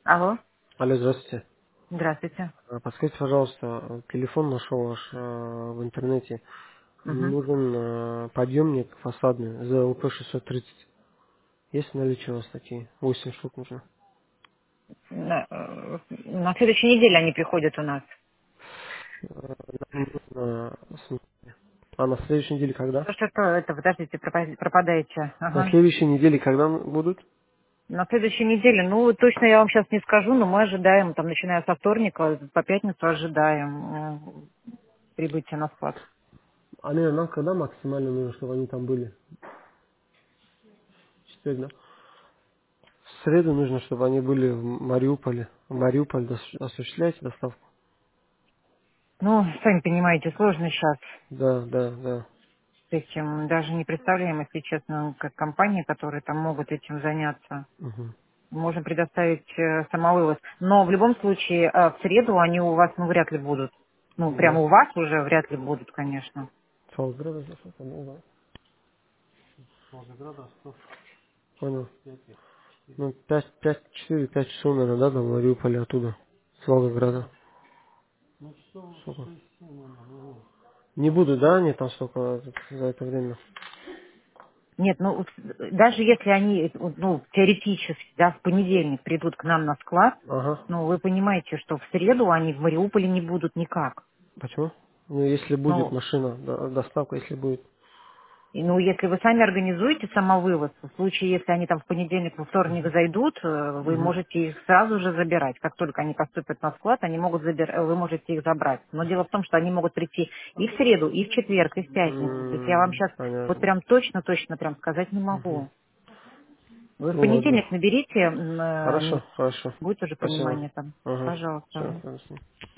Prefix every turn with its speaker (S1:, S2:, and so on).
S1: Алло,
S2: Алло, здравствуйте.
S1: здравствуйте.
S2: Подскажите, пожалуйста, телефон нашел ваш в интернете.
S1: Мгм.
S2: Нужен подъемник фасадный ЗЛП 630. Есть в наличии у вас такие? 8 штук нужно.
S1: На следующей неделе они приходят у нас.
S2: Нам нужно на следующей неделе когда?
S1: Что это, подождите, пропадаете.
S2: На
S1: Ага.
S2: следующей неделе когда будут?
S1: На следующей неделе, ну, точно я вам сейчас не скажу, но мы ожидаем, там, начиная со вторника, по пятницу ожидаем прибытия на склад.
S2: Нам когда максимально нужно, чтобы они там были? Четверг, да? В среду нужно, чтобы они были в Мариуполе. В Мариуполь осуществляете доставку?
S1: Ну, сами понимаете, сложно сейчас
S2: Да, да, да.
S1: с этим. Даже не представляем, если честно, как компании, которые там могут этим заняться.
S2: Угу.
S1: Можем предоставить самовывоз. Но в любом случае в среду они у вас ну, вряд ли будут. Ну, прямо
S2: Да.
S1: у вас уже вряд ли будут, конечно.
S2: Волгограда, что-то, ну, да. Понял. Ну, 4-5 часов, наверное, да, до Мариуполя оттуда, с Волгограда. Сколько? Не буду, да, они там столько за это время?
S1: Нет, ну вот, даже если они, ну, теоретически, да, в понедельник придут к нам на склад,
S2: Ага.
S1: ну, вы понимаете, что в среду они в Мариуполе не будут никак.
S2: Почему? Ну, если будет
S1: Ну,
S2: машина, доставка, если будет.
S1: ну, если вы сами организуете самовывоз, в случае, если они там в понедельник, во вторник зайдут, вы
S2: Угу.
S1: можете их сразу же забирать. Как только они поступят на склад, вы можете их забрать. Но дело в том, что они могут прийти и в среду, и в четверг, и в пятницу. То есть я вам сейчас вот
S2: Понятно.
S1: прям точно прям сказать не
S2: Угу.
S1: могу. Вы в
S2: Ну, ладно.
S1: понедельник наберите,
S2: Хорошо, хорошо.
S1: будет уже
S2: Спасибо.
S1: понимание там.
S2: Ага.
S1: Пожалуйста.
S2: Все,
S1: Ага.
S2: хорошо.